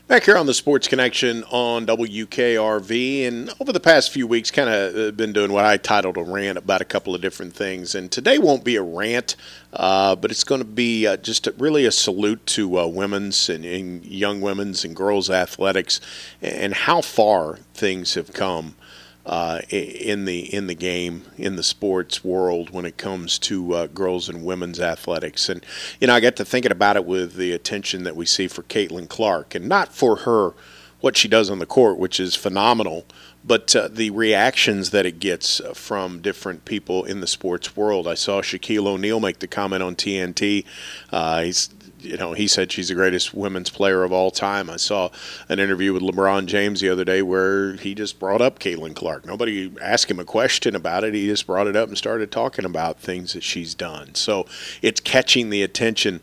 Back here on the Sports Connection on WKRV, and over the past few weeks, kind of been doing what I titled a rant about a couple of different things. And today won't be a rant, but it's going to be really a salute to women's and young women's and girls' athletics and how far things have come in the game, in the sports world when it comes to girls and women's athletics. And I got to thinking about it with the attention that we see for Caitlin Clark, and not for her what she does on the court, which is phenomenal, but the reactions that it gets from different people in the sports world. I saw Shaquille O'Neal make the comment on TNT. He said she's the greatest women's player of all time. I saw an interview with LeBron James the other day where he just brought up Caitlin Clark. Nobody asked him a question about it. He just brought it up and started talking about things that she's done. So it's catching the attention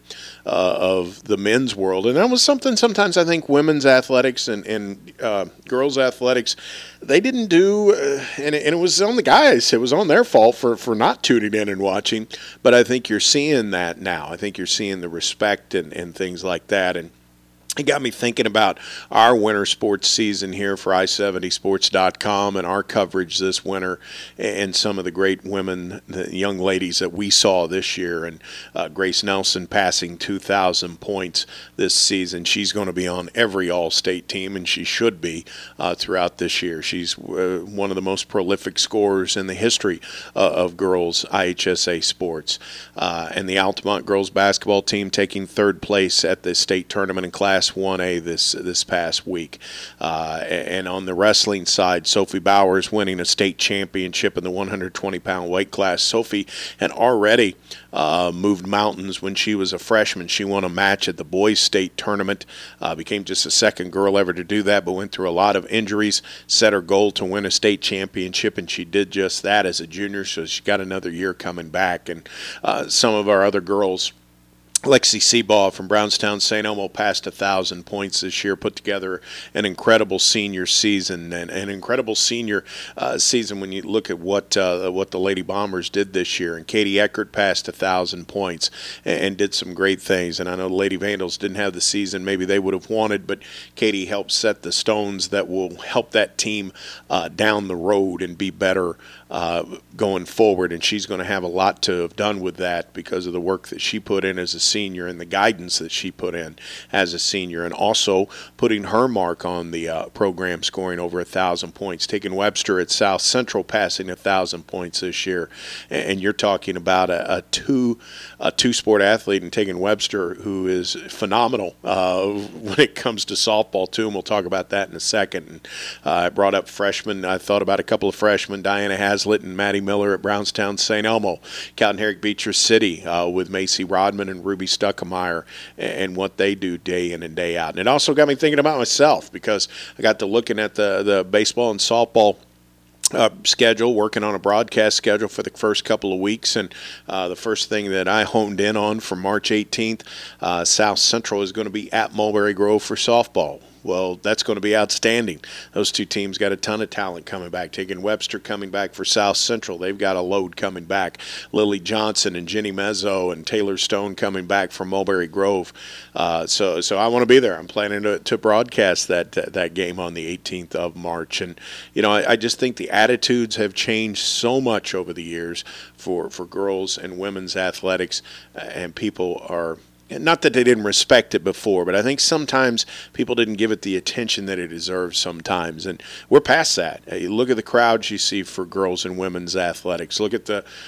of the men's world. And that was something sometimes I think women's athletics and girls' athletics, they didn't do, and it was on the guys. It was on their fault for not tuning in and watching. But I think you're seeing that now. I think you're seeing the respect and things like that. And it got me thinking about our winter sports season here for i70sports.com and our coverage this winter and some of the great women, the young ladies that we saw this year. And Grace Nelson passing 2,000 points this season. She's going to be on every All-State team, and she should be throughout this year. She's one of the most prolific scorers in the history of girls IHSA sports. And the Altamont girls basketball team taking third place at the state tournament in Class 1A this past week. And on the wrestling side, Sophie Bowers winning a state championship in the 120-pound weight class. Sophie had already moved mountains when she was a freshman. She won a match at the boys' state tournament, became just the second girl ever to do that, but went through a lot of injuries, set her goal to win a state championship, and she did just that as a junior, so she got another year coming back. And some of our other girls, Lexi Seabaugh from Brownstown St. Elmo passed 1,000 points this year, put together an incredible senior season, and an incredible senior season when you look at what the Lady Bombers did this year. And Katie Eckert passed 1,000 points and did some great things. And I know the Lady Vandals didn't have the season maybe they would have wanted, but Katie helped set the stones that will help that team down the road and be better going forward. And she's going to have a lot to have done with that because of the work that she put in as a senior and the guidance that she put in as a senior, and also putting her mark on the program, scoring over 1,000 points. Taking Webster at South Central passing 1,000 points this year, and you're talking about a two-sport athlete, and taking Webster, who is phenomenal when it comes to softball too, and we'll talk about that in a second. And I brought up freshmen. I thought about a couple of freshmen, Diana Hazlitt and Maddie Miller at Brownstown St. Elmo, Cowden Herrick Beecher City with Macy Rodman and Ruby Stuckemeyer and what they do day in and day out. And it also got me thinking about myself because I got to looking at the baseball and softball schedule, working on a broadcast schedule for the first couple of weeks. And the first thing that I honed in on for March 18th, South Central is going to be at Mulberry Grove for softball. Well, that's going to be outstanding. Those two teams got a ton of talent coming back. Taking Webster coming back for South Central. They've got a load coming back. Lily Johnson and Jenny Mezzo and Taylor Stone coming back from Mulberry Grove. So I want to be there. I'm planning to broadcast that game on the 18th of March. And, I just think the attitudes have changed so much over the years for girls and women's athletics, and people are – not that they didn't respect it before, but I think sometimes people didn't give it the attention that it deserves sometimes. And we're past that. You look at the crowds you see for girls and women's athletics. Look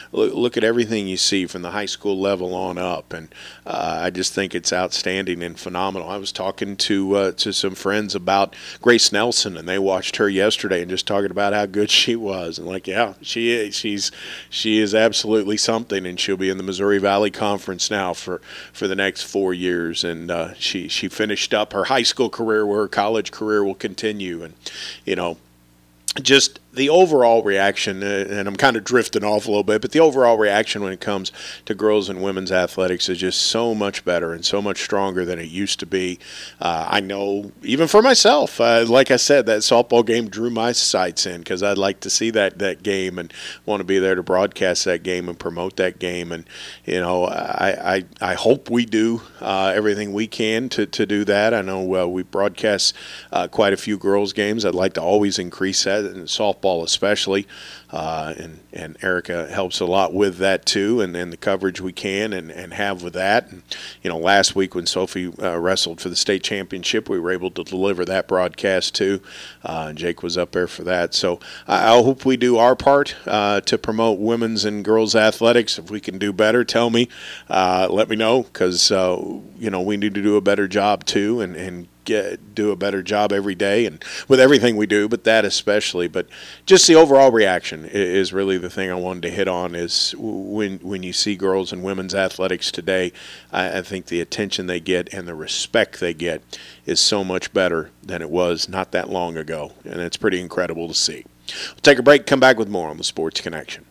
at everything you see from the high school level on up. And I just think it's outstanding and phenomenal. I was talking to some friends about Grace Nelson, and they watched her yesterday and just talking about how good she was. And she is. She is absolutely something, and she'll be in the Missouri Valley Conference now for the next 4 years, and she finished up her high school career where her college career will continue. And just the overall reaction, and I'm kind of drifting off a little bit, but the overall reaction when it comes to girls and women's athletics is just so much better and so much stronger than it used to be. I know, even for myself, like I said, that softball game drew my sights in because I'd like to see that game and want to be there to broadcast that game and promote that game. And, you know, I hope we do everything we can to do that. I know we broadcast quite a few girls' games. I'd like to always increase that, and softball especially, and Erica helps a lot with that too, and the coverage we can and have with that. And, you know, last week when Sophie wrestled for the state championship, we were able to deliver that broadcast too. Jake was up there for that. So I hope we do our part to promote women's and girls athletics. If we can do better, tell me, let me know, because you know, we need to do a better job too, and do a better job every day and with everything we do, but that especially. But just the overall reaction is really the thing I wanted to hit on, is when you see girls and women's athletics today, I think the attention they get and the respect they get is so much better than it was not that long ago, and it's pretty incredible to see. We'll take a break, come back with more on the Sports Connection.